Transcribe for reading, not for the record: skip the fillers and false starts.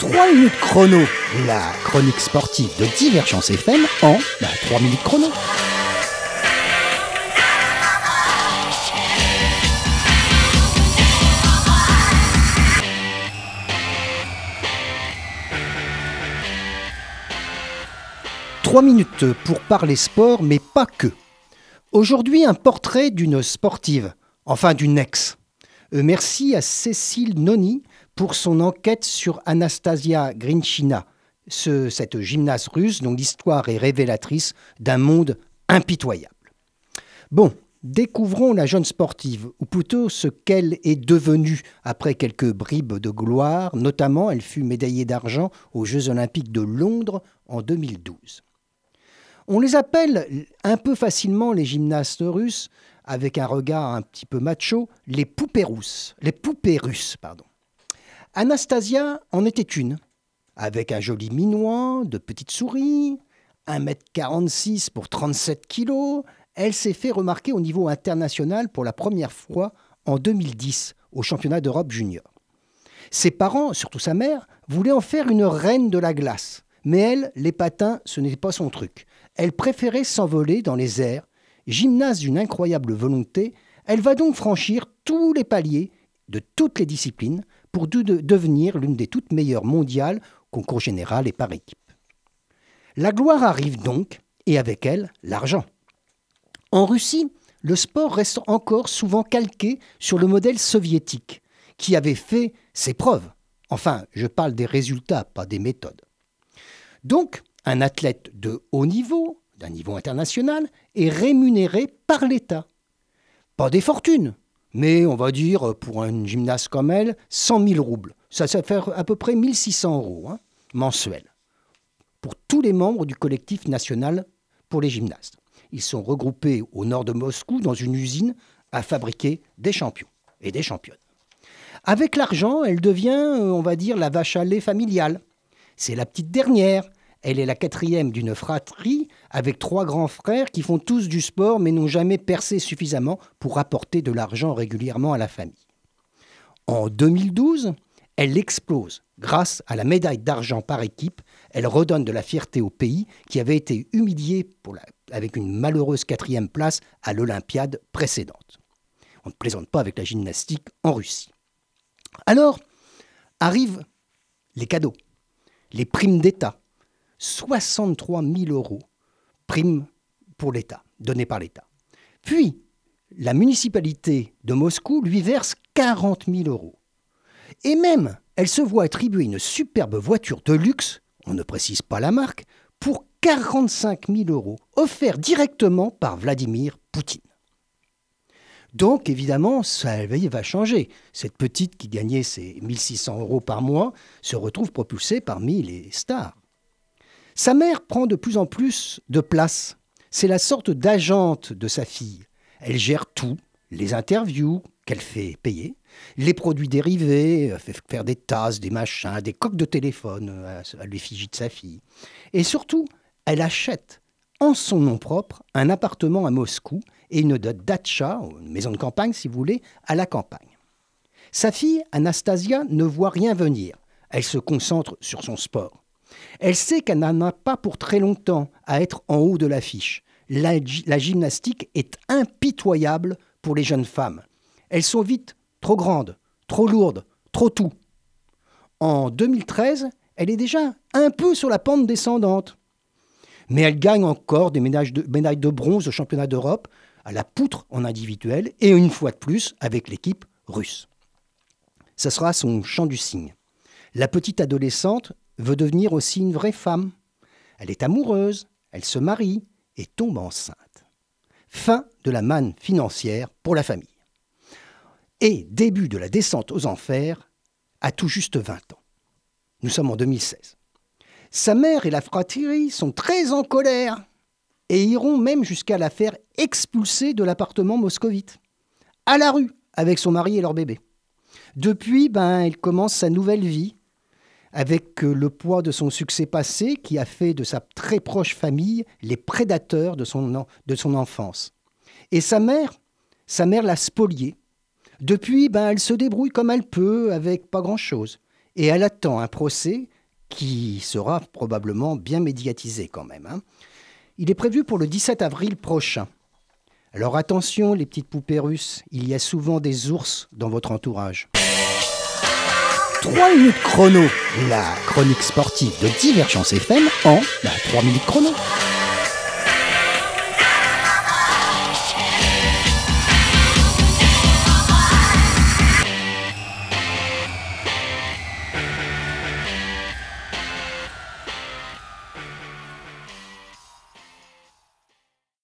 3 minutes chrono, la chronique sportive de Divergence FM en 3 minutes chrono. Trois minutes pour parler sport, mais pas que. Aujourd'hui, un portrait d'une sportive, enfin d'une ex. Merci à Cécile Noni pour son enquête sur Anastasia Grinchina, cette gymnaste russe dont l'histoire est révélatrice d'un monde impitoyable. Bon, découvrons la jeune sportive, ou plutôt ce qu'elle est devenue après quelques bribes de gloire. Notamment, elle fut médaillée d'argent aux Jeux Olympiques de Londres en 2012. On les appelle un peu facilement, les gymnastes russes, avec un regard un petit peu macho, les poupées russes. Anastasia en était une, avec un joli minois, de petites souris, 1m46 pour 37 kilos. Elle s'est fait remarquer au niveau international pour la première fois en 2010, au championnat d'Europe junior. Ses parents, surtout sa mère, voulaient en faire une reine de la glace. Mais elle, les patins, ce n'était pas son truc. Elle préférait s'envoler dans les airs. Gymnaste d'une incroyable volonté, elle va donc franchir tous les paliers de toutes les disciplines pour devenir l'une des toutes meilleures mondiales, concours général et par équipe. La gloire arrive donc, et avec elle, l'argent. En Russie, le sport reste encore souvent calqué sur le modèle soviétique, qui avait fait ses preuves. Enfin, je parle des résultats, pas des méthodes. Donc, un athlète de haut niveau, d'un niveau international, est rémunéré par l'État. Pas des fortunes, mais on va dire, pour une gymnaste comme elle, 100 000 roubles. Ça fait à peu près 1 600 € mensuels. Pour tous les membres du collectif national pour les gymnastes. Ils sont regroupés au nord de Moscou dans une usine à fabriquer des champions et des championnes. Avec l'argent, elle devient, on va dire, la vache à lait familiale. C'est la petite dernière. Elle est la 4e d'une fratrie avec 3 grands frères qui font tous du sport mais n'ont jamais percé suffisamment pour apporter de l'argent régulièrement à la famille. En 2012, elle explose. Grâce à la médaille d'argent par équipe, elle redonne de la fierté au pays qui avait été humilié avec une malheureuse 4e place à l'Olympiade précédente. On ne plaisante pas avec la gymnastique en Russie. Alors, arrivent les cadeaux, les primes d'État. 63 000 € primes pour l'État, données par l'État. Puis, la municipalité de Moscou lui verse 40 000 €. Et même, elle se voit attribuer une superbe voiture de luxe, on ne précise pas la marque, pour 45 000 €, offert directement par Vladimir Poutine. Donc, évidemment, sa vie va changer. Cette petite qui gagnait ses 1 600 € par mois se retrouve propulsée parmi les stars. Sa mère prend de plus en plus de place. C'est la sorte d'agente de sa fille. Elle gère tout, les interviews qu'elle fait payer, les produits dérivés, elle fait faire des tasses, des machins, des coques de téléphone à l'effigie de sa fille. Et surtout, elle achète en son nom propre un appartement à Moscou et une datcha, une maison de campagne si vous voulez, à la campagne. Sa fille, Anastasia, ne voit rien venir. Elle se concentre sur son sport. Elle sait qu'elle n'en a pas pour très longtemps à être en haut de l'affiche. La gymnastique est impitoyable pour les jeunes femmes. Elles sont vite trop grandes, trop lourdes, trop tout. En 2013, elle est déjà un peu sur la pente descendante. Mais elle gagne encore des médailles de bronze au championnat d'Europe, à la poutre en individuel et une fois de plus avec l'équipe russe. Ce sera son chant du cygne. La petite adolescente veut devenir aussi une vraie femme. Elle est amoureuse, elle se marie et tombe enceinte. Fin de la manne financière pour la famille. Et début de la descente aux enfers à tout juste 20 ans. Nous sommes en 2016. Sa mère et la fratrie sont très en colère et iront même jusqu'à la faire expulser de l'appartement moscovite. À la rue, avec son mari et leur bébé. Depuis, elle commence sa nouvelle vie avec le poids de son succès passé qui a fait de sa très proche famille les prédateurs de son enfance. Et sa mère l'a spoliée. Depuis, elle se débrouille comme elle peut avec pas grand-chose. Et elle attend un procès qui sera probablement bien médiatisé quand même, hein. Il est prévu pour le 17 avril prochain. Alors attention les petites poupées russes, il y a souvent des ours dans votre entourage. 3 minutes chrono, la chronique sportive de Divergence FM en 3 minutes chrono.